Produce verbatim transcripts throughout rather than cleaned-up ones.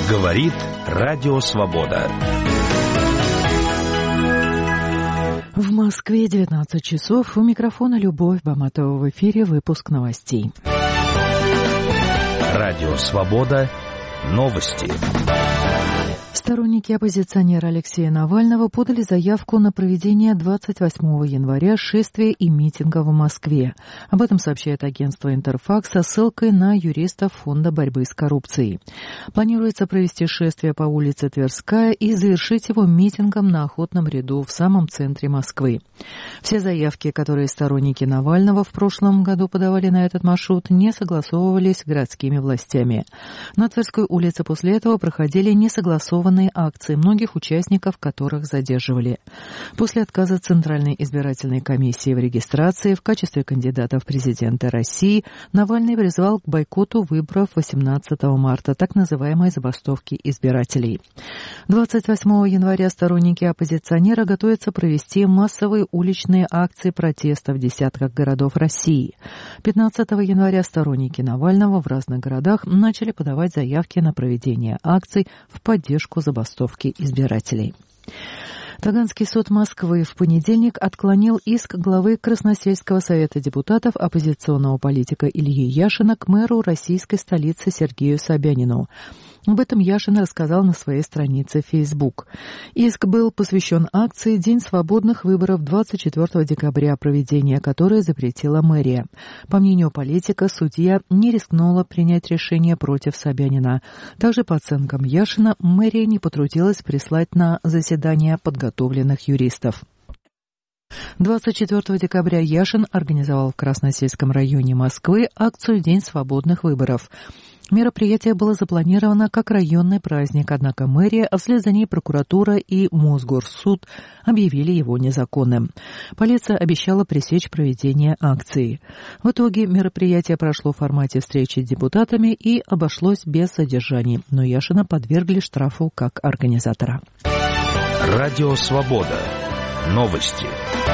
Говорит Радио Свобода. В Москве девятнадцать часов. У микрофона Любовь Баматова. В эфире выпуск новостей. Радио Свобода. Новости. Сторонники оппозиционера Алексея Навального подали заявку на проведение двадцать восьмого января шествия и митинга в Москве. Об этом сообщает агентство «Интерфакс» со ссылкой на юристов Фонда борьбы с коррупцией. Планируется провести шествие по улице Тверская и завершить его митингом на Охотном ряду в самом центре Москвы. Все заявки, которые сторонники Навального в прошлом году подавали на этот маршрут, не согласовывались с городскими властями. На Тверской улице после этого проходили несогласованные акции, многих участников которых задерживали. После отказа Центральной избирательной комиссии в регистрации в качестве кандидата в президенты России Навальный призвал к бойкоту выборов восемнадцатого марта, так называемой забастовки избирателей. двадцать восьмого января сторонники оппозиционера готовятся провести массовые уличные акции протеста в десятках городов России. пятнадцатого января сторонники Навального в разных городах начали подавать заявки на проведение акций в поддержку забастовки избирателей. Таганский суд Москвы в понедельник отклонил иск главы Красносельского совета депутатов оппозиционного политика Ильи Яшина к мэру российской столицы Сергею Собянину. Об этом Яшин рассказал на своей странице в Facebook. Иск был посвящен акции «День свободных выборов» двадцать четвёртого декабря, проведение которой запретила мэрия. По мнению политика, судья не рискнула принять решение против Собянина. Также, по оценкам Яшина, мэрия не потрудилась прислать на заседание подготовленных юристов. двадцать четвёртого декабря Яшин организовал в Красносельском районе Москвы акцию «День свободных выборов». Мероприятие было запланировано как районный праздник, однако мэрия, а вслед за ней прокуратура и Мосгорсуд объявили его незаконным. Полиция обещала пресечь проведение акции. В итоге мероприятие прошло в формате встречи с депутатами и обошлось без задержаний, но Яшина подвергли штрафу как организатора. Радио Свобода. Новости.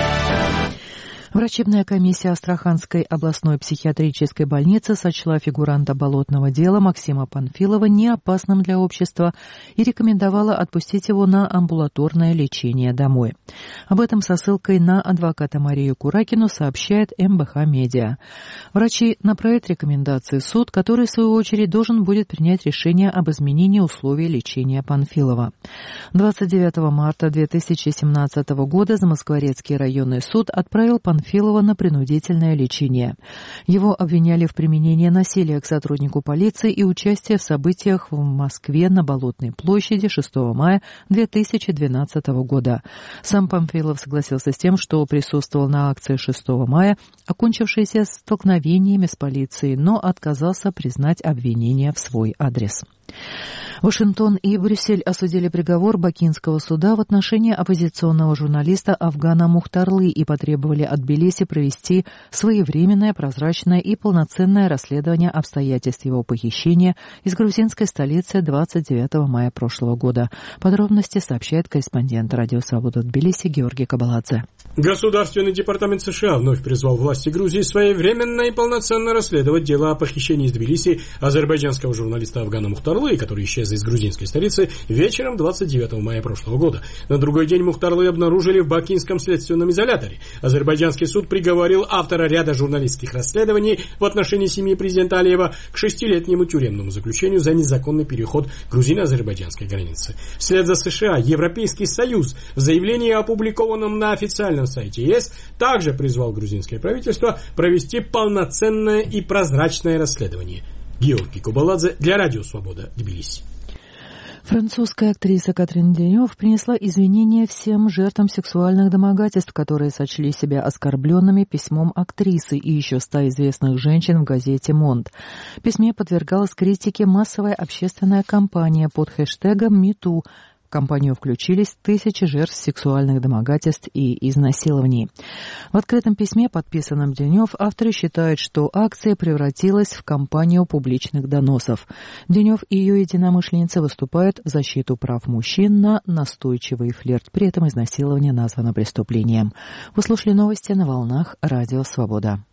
Врачебная комиссия Астраханской областной психиатрической больницы сочла фигуранта болотного дела Максима Панфилова неопасным для общества и рекомендовала отпустить его на амбулаторное лечение домой. Об этом со ссылкой на адвоката Марию Куракину сообщает эм бэ ха Медиа. Врачи направят рекомендации в суд, который, в свою очередь, должен будет принять решение об изменении условий лечения Панфилова. двадцать девятого марта две тысячи семнадцатого года Замоскворецкий районный суд отправил Панфилова Панфилова на принудительное лечение. Его обвиняли в применении насилия к сотруднику полиции и участии в событиях в Москве на Болотной площади шестого мая две тысячи двенадцатого года. Сам Панфилов согласился с тем, что присутствовал на акции шестого мая, окончившейся столкновениями с полицией, но отказался признать обвинения в свой адрес. Вашингтон и Брюссель осудили приговор Бакинского суда в отношении оппозиционного журналиста Афгана Мухтарлы и потребовали от Тбилиси провести своевременное, прозрачное и полноценное расследование обстоятельств его похищения из грузинской столицы двадцать девятого мая прошлого года. Подробности сообщает корреспондент Радио Свобода в Тбилиси Георгий Кабаладзе. Государственный департамент США вновь призвал власти Грузии своевременно и полноценно расследовать дело о похищении из Тбилиси азербайджанского журналиста Афгана Мухтарлы, который исчез из грузинской столицы вечером двадцать девятого мая прошлого года. На другой день Мухтарлы обнаружили в Бакинском следственном изоляторе. Азербайджанский суд приговорил автора ряда журналистских расследований в отношении семьи президента Алиева к шестилетнему тюремному заключению за незаконный переход грузино-азербайджанской границы. Вслед за США Европейский Союз в заявлении, опубликованном на официальном сайте ЕС, также призвал грузинское правительство провести полноценное и прозрачное расследование. Георгий Кабаладзе для Радио Свобода, Тбилиси. Французская актриса Катрин Денев принесла извинения всем жертвам сексуальных домогательств, которые сочли себя оскорбленными письмом актрисы и еще ста известных женщин в газете «Монд». В письме подвергалась критике массовая общественная кампания под хэштегом «Мету». В кампанию включились тысячи жертв сексуальных домогательств и изнасилований. В открытом письме, подписанном Денев, авторы считают, что акция превратилась в кампанию публичных доносов. Денев и ее единомышленницы выступают в защиту прав мужчин на настойчивый флирт. При этом изнасилование названо преступлением. Вы слушали новости на волнах Радио Свобода.